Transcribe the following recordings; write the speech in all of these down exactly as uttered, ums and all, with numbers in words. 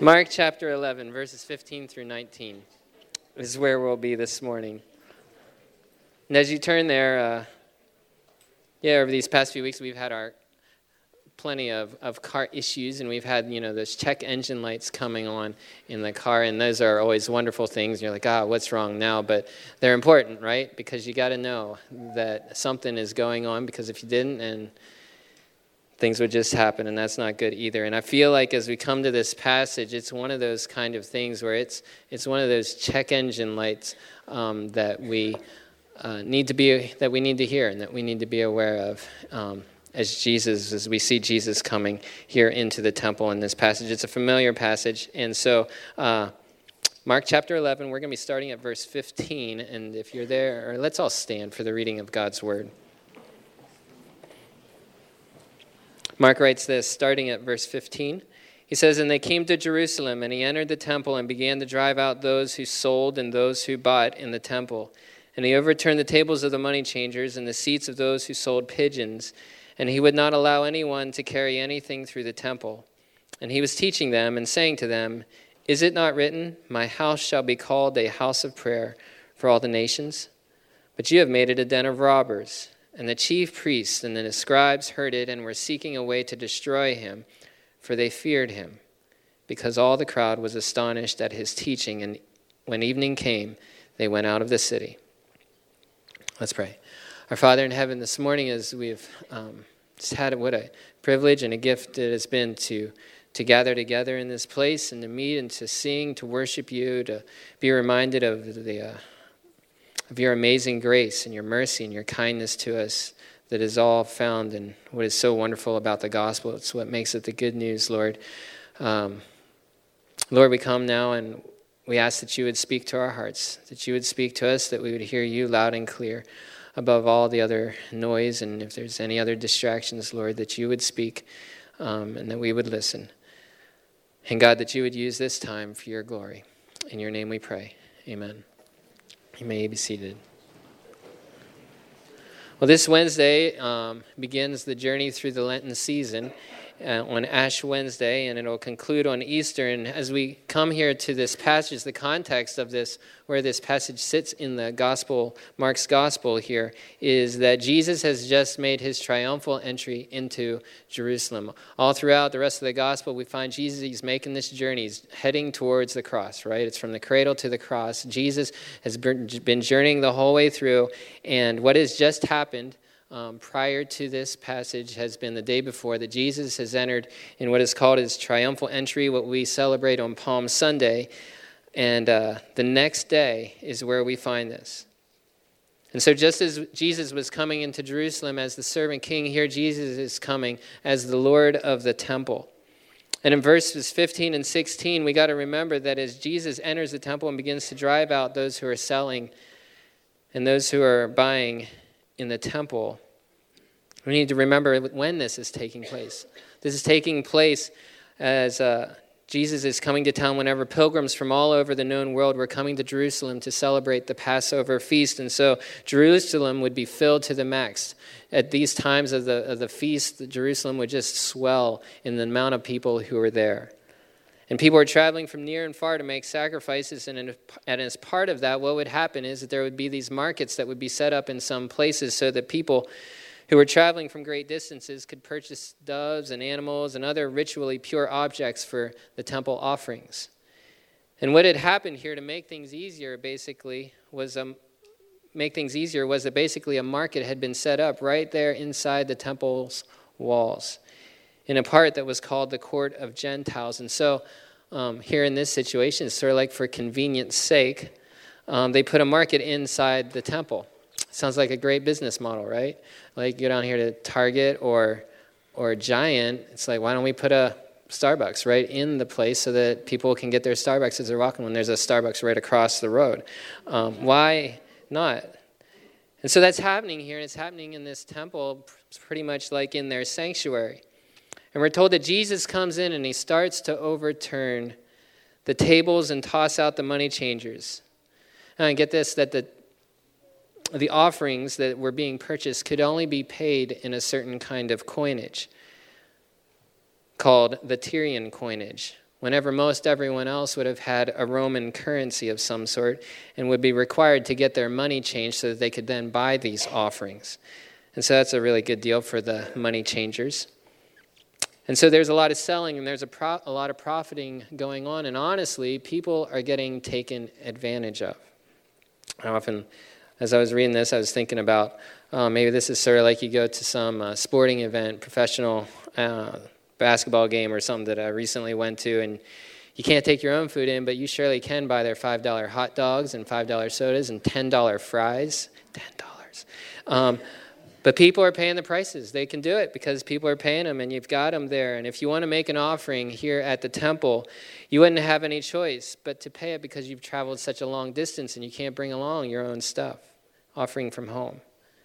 Mark chapter eleven, verses fifteen through nineteen is where we'll be this morning. And as you turn there, uh, yeah, over these past few weeks, we've had our plenty of, of car issues, and we've had, you know, those check engine lights coming on in the car, and those are always wonderful things. You're like, ah, what's wrong now? But they're important, right? Because you got to know that something is going on, because if you didn't, and things would just happen, and that's not good either. And I feel like as we come to this passage, it's one of those kind of things where it's it's one of those check engine lights um, that we uh, need to be that we need to hear and that we need to be aware of um, as Jesus as we see Jesus coming here into the temple in this passage. It's a familiar passage, and so uh, Mark chapter eleven, we're going to be starting at verse fifteen. And if you're there, or let's all stand for the reading of God's word. Mark writes this, starting at verse fifteen. He says, "And they came to Jerusalem, and he entered the temple and began to drive out those who sold and those who bought in the temple. And he overturned the tables of the money changers and the seats of those who sold pigeons. And he would not allow anyone to carry anything through the temple. And he was teaching them and saying to them, 'Is it not written, my house shall be called a house of prayer for all the nations? But you have made it a den of robbers.' And the chief priests and the scribes heard it and were seeking a way to destroy him, for they feared him, because all the crowd was astonished at his teaching. And when evening came, they went out of the city." Let's pray. Our Father in heaven, this morning as we've um, just had what a privilege and a gift it has been to to gather together in this place and to meet and to sing, to worship you, to be reminded of the uh, of your amazing grace and your mercy and your kindness to us that is all found in what is so wonderful about the gospel. It's what makes it the good news, Lord. Um, Lord, we come now and we ask that you would speak to our hearts, that you would speak to us, that we would hear you loud and clear above all the other noise, and if there's any other distractions, Lord, that you would speak um, and that we would listen. And God, that you would use this time for your glory. In your name we pray. Amen. You may be seated. Well, this Wednesday um, begins the journey through the Lenten season uh, on Ash Wednesday, and it'll conclude on Easter. And as we come here to this passage, the context of this, where this passage sits in the gospel, Mark's gospel here, is that Jesus has just made his triumphal entry into Jerusalem. All throughout the rest of the gospel, we find Jesus, he's making this journey. He's heading towards the cross, right? It's from the cradle to the cross. Jesus has been journeying the whole way through, and what has just happened Um, prior to this passage has been the day before that Jesus has entered in what is called his triumphal entry, what we celebrate on Palm Sunday. And uh, the next day is where we find this. And so just as Jesus was coming into Jerusalem as the servant king, here Jesus is coming as the Lord of the temple. And in verses fifteen and sixteen, we got to remember that as Jesus enters the temple and begins to drive out those who are selling and those who are buying in the temple, we need to remember when this is taking place. This is taking place as uh, Jesus is coming to town whenever pilgrims from all over the known world were coming to Jerusalem to celebrate the Passover feast. And so Jerusalem would be filled to the max. At these times of the, of the feast, Jerusalem would just swell in the amount of people who were there. And people were traveling from near and far to make sacrifices, and, in, and as part of that, what would happen is that there would be these markets that would be set up in some places so that people who were traveling from great distances could purchase doves and animals and other ritually pure objects for the temple offerings. And what had happened here to make things easier, basically, was um, make things easier was that basically a market had been set up right there inside the temple's walls, in a part that was called the Court of Gentiles. And so um, here in this situation, sort of like for convenience sake, um, they put a market inside the temple. Sounds like a great business model, right? Like you go down here to Target or or Giant, it's like, why don't we put a Starbucks right in the place so that people can get their Starbucks as they're walking when there's a Starbucks right across the road? Um, why not? And so that's happening here, and it's happening in this temple pretty much like in their sanctuary. And we're told that Jesus comes in and he starts to overturn the tables and toss out the money changers. And get this, that the the offerings that were being purchased could only be paid in a certain kind of coinage called the Tyrian coinage, whenever most everyone else would have had a Roman currency of some sort and would be required to get their money changed so that they could then buy these offerings. And so that's a really good deal for the money changers. And so there's a lot of selling and there's a, pro- a lot of profiting going on. And honestly, people are getting taken advantage of. I often, as I was reading this, I was thinking about, oh, maybe this is sort of like you go to some uh, sporting event, professional uh, basketball game or something that I recently went to, and you can't take your own food in, but you surely can buy their five dollar hot dogs and five dollar sodas and ten dollar fries. ten dollars. Um, but people are paying the prices. They can do it because people are paying them, and you've got them there. And if you want to make an offering here at the temple, you wouldn't have any choice but to pay it because you've traveled such a long distance and you can't bring along your own stuff, offering from home.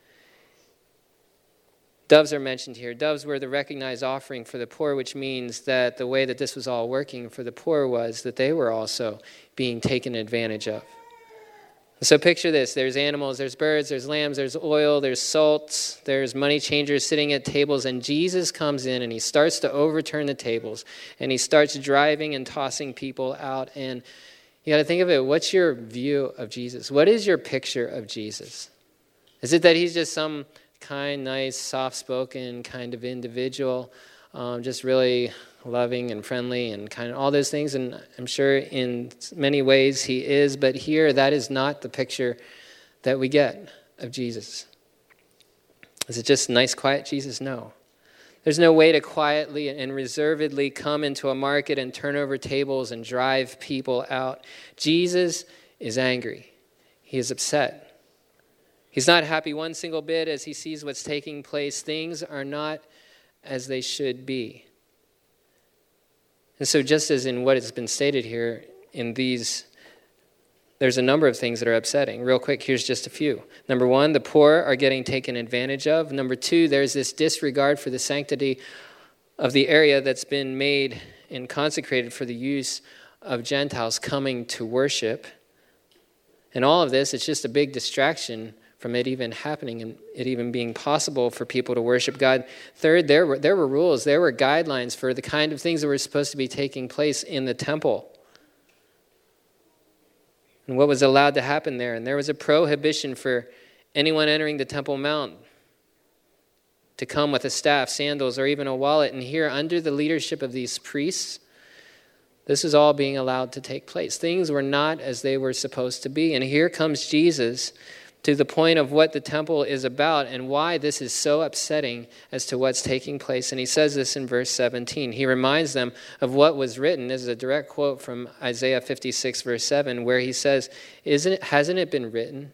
Doves are mentioned here. Doves were the recognized offering for the poor, which means that the way that this was all working for the poor was that they were also being taken advantage of. So picture this. There's animals, there's birds, there's lambs, there's oil, there's salts, there's money changers sitting at tables, and Jesus comes in and he starts to overturn the tables, and he starts driving and tossing people out. And you got to think of it. What's your view of Jesus? What is your picture of Jesus? Is it that he's just some kind, nice, soft-spoken kind of individual, um, just really loving and friendly and kind of all those things? And I'm sure in many ways he is, but here that is not the picture that we get of Jesus. Is it just nice, quiet Jesus? No. There's no way to quietly and reservedly come into a market and turn over tables and drive people out. Jesus is angry. He is upset. He's not happy one single bit as he sees what's taking place. Things are not as they should be. And so just as in what has been stated here in these, there's a number of things that are upsetting. Real quick, here's just a few. Number one, the poor are getting taken advantage of. Number two, there's this disregard for the sanctity of the area that's been made and consecrated for the use of Gentiles coming to worship. And all of this, it's just a big distraction from it even happening and it even being possible for people to worship God. Third, there were there were rules, there were guidelines for the kind of things that were supposed to be taking place in the temple and what was allowed to happen there. And there was a prohibition for anyone entering the Temple Mount to come with a staff, sandals, or even a wallet. And here, under the leadership of these priests, this is all being allowed to take place. Things were not as they were supposed to be. And here comes Jesus to the point of what the temple is about and why this is so upsetting as to what's taking place. And he says this in verse seventeen. He reminds them of what was written. This is a direct quote from Isaiah fifty-six, verse seven, where he says, "Isn't it, hasn't it been written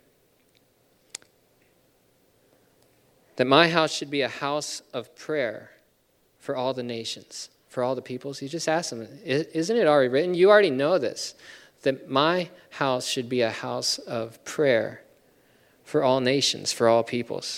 that my house should be a house of prayer for all the nations, for all the peoples?" He just asked them, isn't it already written? You already know this, that my house should be a house of prayer for all nations, for all peoples.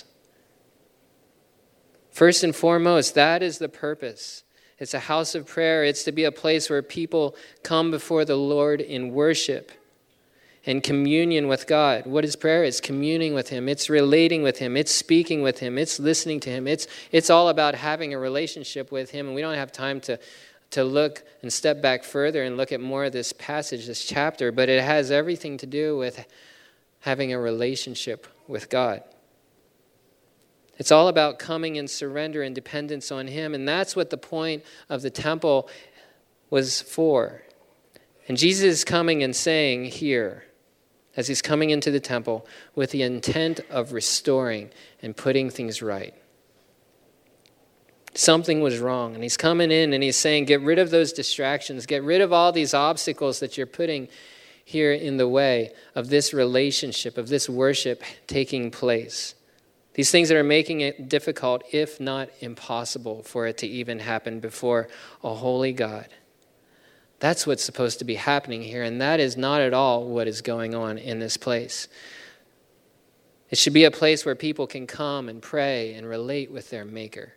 First and foremost, that is the purpose. It's a house of prayer. It's to be a place where people come before the Lord in worship and communion with God. What is prayer? It's communing with him. It's relating with him. It's speaking with him. It's listening to him. It's it's all about having a relationship with him. And we don't have time to, to look and step back further and look at more of this passage, this chapter, but it has everything to do with having a relationship with God. It's all about coming in surrender and dependence on him, and that's what the point of the temple was for. And Jesus is coming and saying here, as he's coming into the temple, with the intent of restoring and putting things right. Something was wrong, and he's coming in and he's saying, get rid of those distractions, get rid of all these obstacles that you're putting here in the way of this relationship, of this worship taking place. These things that are making it difficult, if not impossible, for it to even happen before a holy God. That's what's supposed to be happening here, and that is not at all what is going on in this place. It should be a place where people can come and pray and relate with their Maker.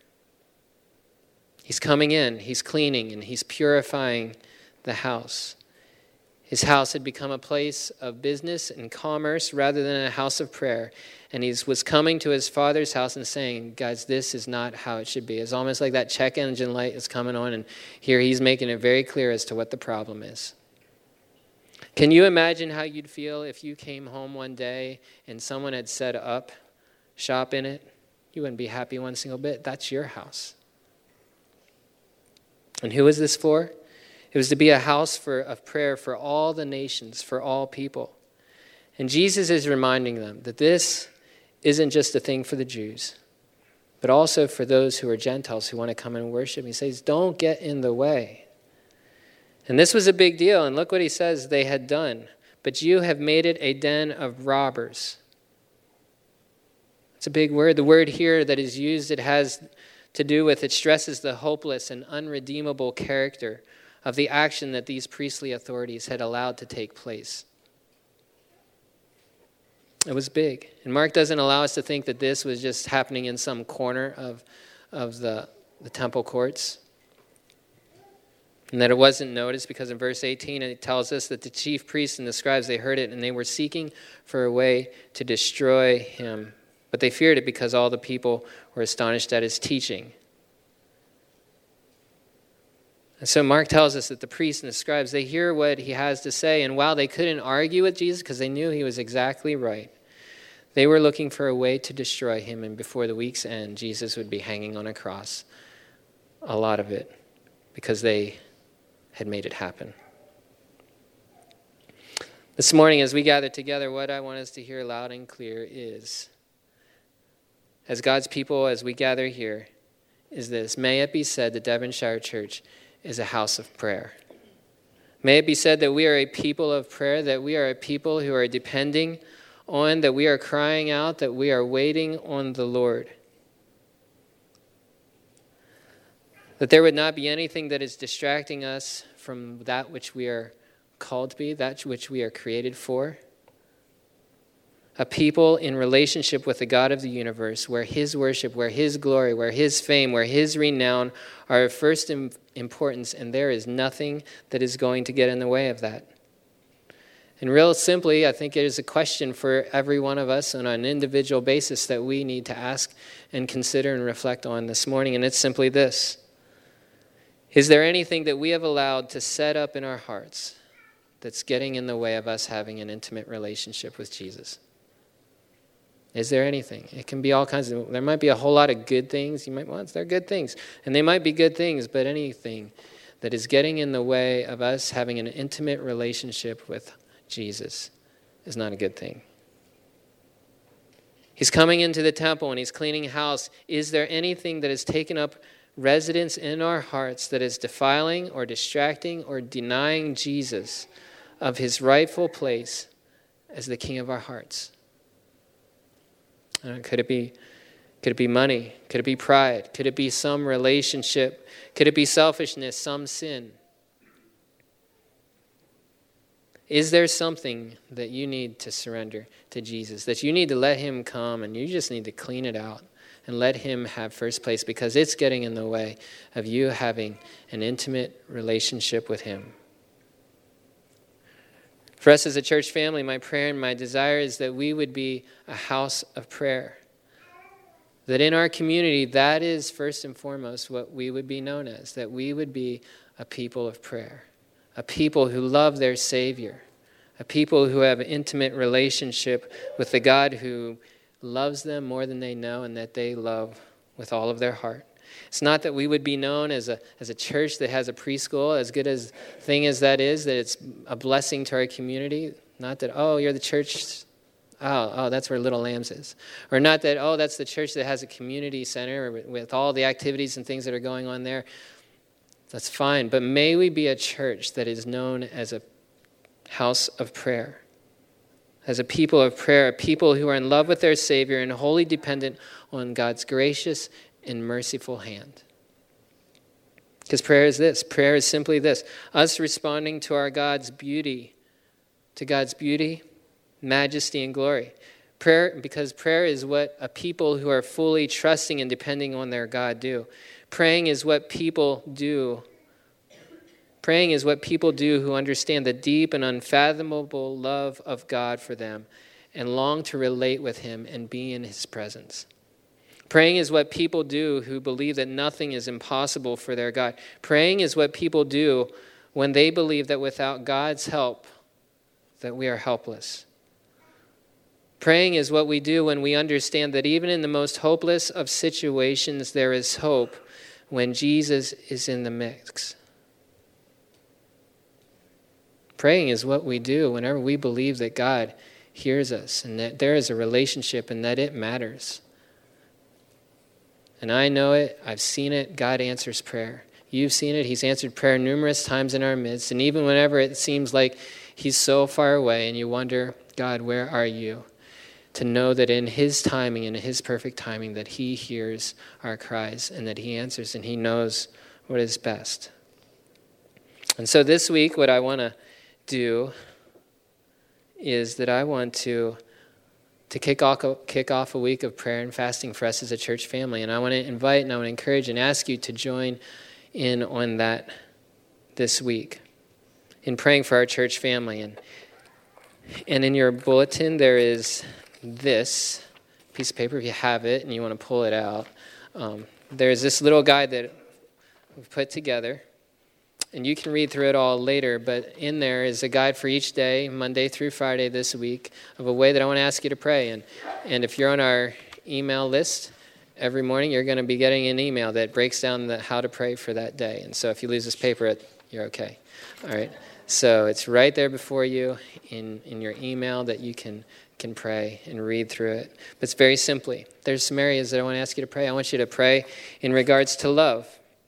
He's coming in, he's cleaning, and he's purifying the house. His house had become a place of business and commerce rather than a house of prayer. And he was coming to his Father's house and saying, guys, this is not how it should be. It's almost like that check engine light is coming on, and here he's making it very clear as to what the problem is. Can you imagine how you'd feel if you came home one day and someone had set up shop in it? You wouldn't be happy one single bit. That's your house. And who is this for? It was to be a house for, of prayer for all the nations, for all people. And Jesus is reminding them that this isn't just a thing for the Jews, but also for those who are Gentiles who want to come and worship. He says, don't get in the way. And this was a big deal. And look what he says they had done. But you have made it a den of robbers. It's a big word. The word here that is used, it has to do with, it stresses the hopeless and unredeemable character of the action that these priestly authorities had allowed to take place. It was big. And Mark doesn't allow us to think that this was just happening in some corner of, of the, the temple courts. And that it wasn't noticed, because in verse eighteen it tells us that the chief priests and the scribes, they heard it and they were seeking for a way to destroy him. But they feared it because all the people were astonished at his teaching. And so Mark tells us that the priests and the scribes, they hear what he has to say. And while they couldn't argue with Jesus because they knew he was exactly right, they were looking for a way to destroy him. And before the week's end, Jesus would be hanging on a cross. A lot of it because they had made it happen. This morning as we gather together, what I want us to hear loud and clear is, as God's people, as we gather here, is this: may it be said that Devonshire Church is a house of prayer. May it be said that we are a people of prayer, that we are a people who are depending on, that we are crying out, that we are waiting on the Lord. That there would not be anything that is distracting us from that which we are called to be, that which we are created for. A people in relationship with the God of the universe, where his worship, where his glory, where his fame, where his renown are of first importance, and there is nothing that is going to get in the way of that. And real simply, I think it is a question for every one of us on an individual basis that we need to ask and consider and reflect on this morning, and it's simply this: is there anything that we have allowed to set up in our hearts that's getting in the way of us having an intimate relationship with Jesus? Is there anything? It can be all kinds of, there might be a whole lot of good things. You might, well, they're good things. And they might be good things, but anything that is getting in the way of us having an intimate relationship with Jesus is not a good thing. He's coming into the temple and he's cleaning house. Is there anything that has taken up residence in our hearts that is defiling or distracting or denying Jesus of his rightful place as the King of our hearts? Uh, could it be, could it be money? Could it be pride? Could it be some relationship? Could it be selfishness, some sin? Is there something that you need to surrender to Jesus, that you need to let him come and you just need to clean it out and let him have first place, because it's getting in the way of you having an intimate relationship with him? For us as a church family, my prayer and my desire is that we would be a house of prayer. That in our community, that is first and foremost what we would be known as. That we would be a people of prayer. A people who love their Savior. A people who have an intimate relationship with the God who loves them more than they know and that they love with all of their heart. It's not that we would be known as a as a church that has a preschool, as good as thing as that is, that it's a blessing to our community. Not that, oh, you're the church, oh, oh, that's where Little Lambs is. Or not that, oh, that's the church that has a community center with all the activities and things that are going on there. That's fine. But may we be a church that is known as a house of prayer. As a people of prayer, a people who are in love with their Savior and wholly dependent on God's gracious and merciful hand. Because prayer is this. Prayer is simply this: us responding to our God's beauty, to God's beauty, majesty, and glory. Prayer, because prayer is what a people who are fully trusting and depending on their God do. Praying is what people do. Praying is what people do who understand the deep and unfathomable love of God for them and long to relate with him and be in his presence. Praying is what people do who believe that nothing is impossible for their God. Praying is what people do when they believe that without God's help, that we are helpless. Praying is what we do when we understand that even in the most hopeless of situations, there is hope when Jesus is in the mix. Praying is what we do whenever we believe that God hears us and that there is a relationship and that it matters. And I know it. I've seen it. God answers prayer. You've seen it. He's answered prayer numerous times in our midst. And even whenever it seems like he's so far away and you wonder, God, where are you? To know that in his timing and in his perfect timing that he hears our cries and that he answers and he knows what is best. And so this week, what I want to do is that I want to to kick off, kick off a week of prayer and fasting for us as a church family. And I want to invite and I want to encourage and ask you to join in on that this week in praying for our church family. And, and in your bulletin, there is this piece of paper, if you have it and you want to pull it out. Um, there's this little guide that we've put together. And you can read through it all later, but in there is a guide for each day, Monday through Friday this week, of a way that I want to ask you to pray. And and if you're on our email list, every morning you're going to be getting an email that breaks down the, how to pray for that day. And so if you lose this paper, you're okay. All right. So it's right there before you in, in your email that you can, can pray and read through it. But it's very simply. There's some areas that I want to ask you to pray. I want you to pray in regards to love.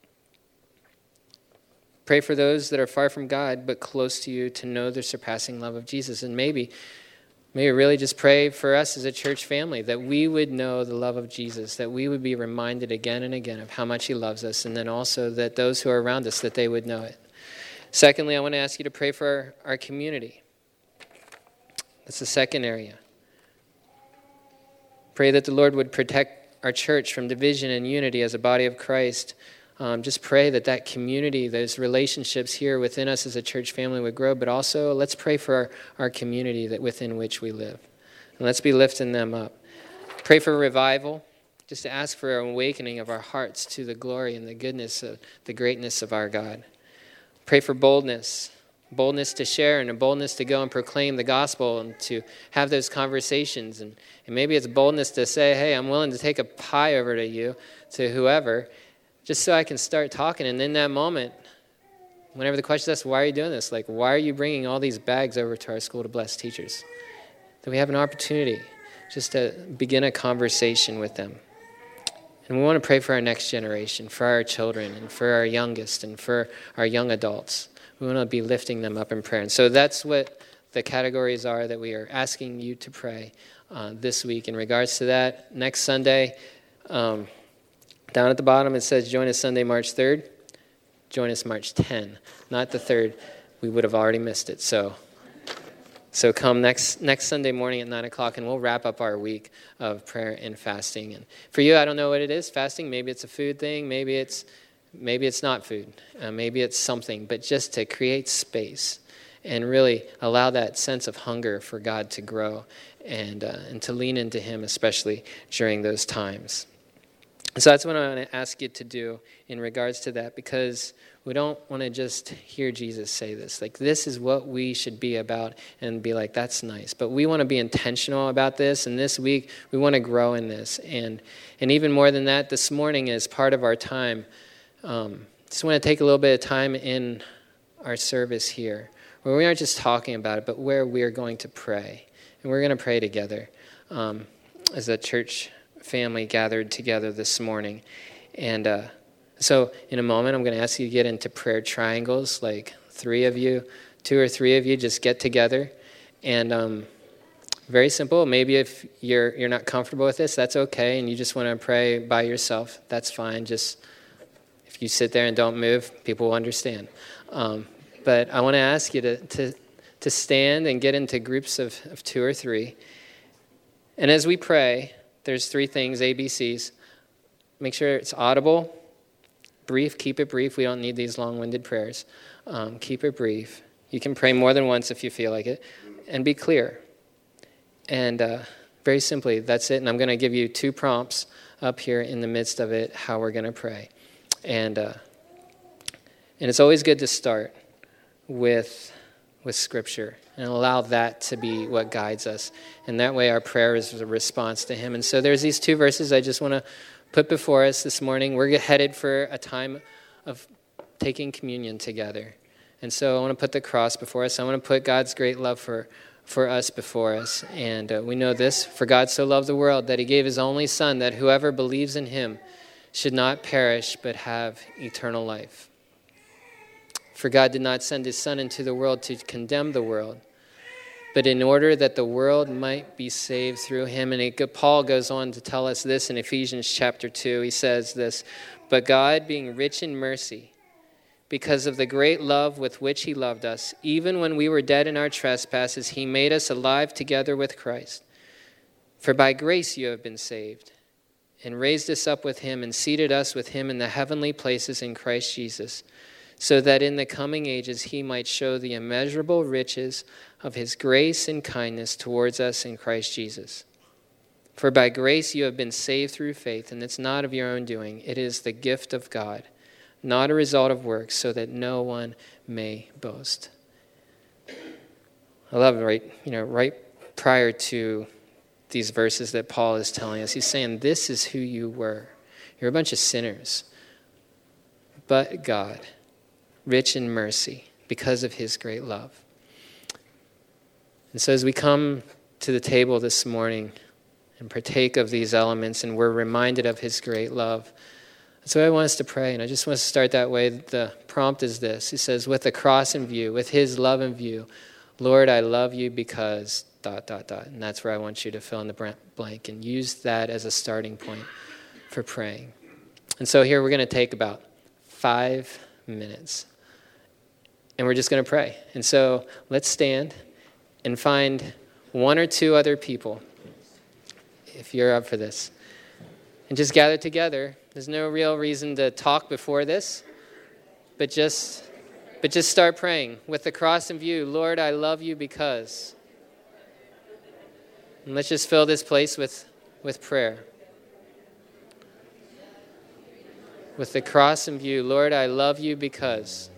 Pray for those that are far from God but close to you to know the surpassing love of Jesus. And maybe, maybe really just pray for us as a church family that we would know the love of Jesus, that we would be reminded again and again of how much he loves us, and then also that those who are around us, that they would know it. Secondly, I want to ask you to pray for our, our community. That's the second area. Pray that the Lord would protect our church from division and unity as a body of Christ. Um, just pray that that community, those relationships here within us as a church family would grow, but also let's pray for our, our community that within which we live. And let's be lifting them up. Pray for revival, just to ask for an awakening of our hearts to the glory and the goodness of the greatness of our God. Pray for boldness, boldness to share and a boldness to go and proclaim the gospel and to have those conversations. And, and maybe it's boldness to say, hey, I'm willing to take a pie over to you, to whoever, just so I can start talking. And in that moment, whenever the question is asked, why are you doing this? Like, why are you bringing all these bags over to our school to bless teachers? That we have an opportunity just to begin a conversation with them. And we want to pray for our next generation, for our children, and for our youngest, and for our young adults. We want to be lifting them up in prayer. And so that's what the categories are that we are asking you to pray uh, this week. In regards to that, next Sunday, um, down at the bottom, it says, join us Sunday, March third. Join us March tenth, not the third. We would have already missed it. So so come next next Sunday morning at nine o'clock, and we'll wrap up our week of prayer and fasting. And for you, I don't know what it is, fasting. Maybe it's a food thing. Maybe it's maybe it's not food. Uh, maybe it's something. But just to create space and really allow that sense of hunger for God to grow and uh, and to lean into him, especially during those times. So that's what I want to ask you to do in regards to that, because we don't want to just hear Jesus say this. Like, this is what we should be about and be like, that's nice. But we want to be intentional about this, and this week we want to grow in this. And and even more than that, this morning as part of our time, um, just want to take a little bit of time in our service here, where we aren't just talking about it, but where we are going to pray. And we're going to pray together um, as a church family gathered together this morning. And uh, so in a moment, I'm going to ask you to get into prayer triangles, like three of you, two or three of you just get together. And um, very simple. Maybe if you're you're not comfortable with this, that's okay. And you just want to pray by yourself, that's fine. Just if you sit there and don't move, people will understand. Um, but I want to ask you to, to, to stand and get into groups of, of two or three. And as we pray, there's three things, A B Cs. Make sure it's audible, brief, keep it brief. We don't need these long-winded prayers. Um, keep it brief. You can pray more than once if you feel like it. And be clear. And uh, very simply, that's it. And I'm going to give you two prompts up here in the midst of it, how we're going to pray. And uh, and it's always good to start with with Scripture and allow that to be what guides us. And that way our prayer is a response to him. And so there's these two verses I just want to put before us this morning. We're headed for a time of taking communion together. And so I want to put the cross before us. I want to put God's great love for, for us before us. And uh, we know this: for God so loved the world that he gave his only Son, that whoever believes in him should not perish but have eternal life. For God did not send his Son into the world to condemn the world, but in order that the world might be saved through him. And it, Paul goes on to tell us this in Ephesians chapter two. He says this: but God, being rich in mercy, because of the great love with which he loved us, even when we were dead in our trespasses, he made us alive together with Christ. For by grace you have been saved, and raised us up with him, and seated us with him in the heavenly places in Christ Jesus, so that in the coming ages he might show the immeasurable riches of his grace and kindness towards us in Christ Jesus. For by grace you have been saved through faith, and it's not of your own doing. It is the gift of God, not a result of works, so that no one may boast. I love it, right? You know, right prior to these verses that Paul is telling us, he's saying, this is who you were. You're a bunch of sinners. But God, rich in mercy, because of his great love. And so as we come to the table this morning and partake of these elements, and we're reminded of his great love, that's why I want us to pray. And I just want us to start that way. The prompt is this. He says, with the cross in view, with his love in view, Lord, I love you because dot, dot, dot. And that's where I want you to fill in the blank and use that as a starting point for praying. And so here we're going to take about five minutes. And we're just going to pray. And so let's stand and find one or two other people, if you're up for this, and just gather together. There's no real reason to talk before this, but just, but just start praying. With the cross in view, Lord, I love you because. And let's just fill this place with, with prayer. With the cross in view, Lord, I love you because.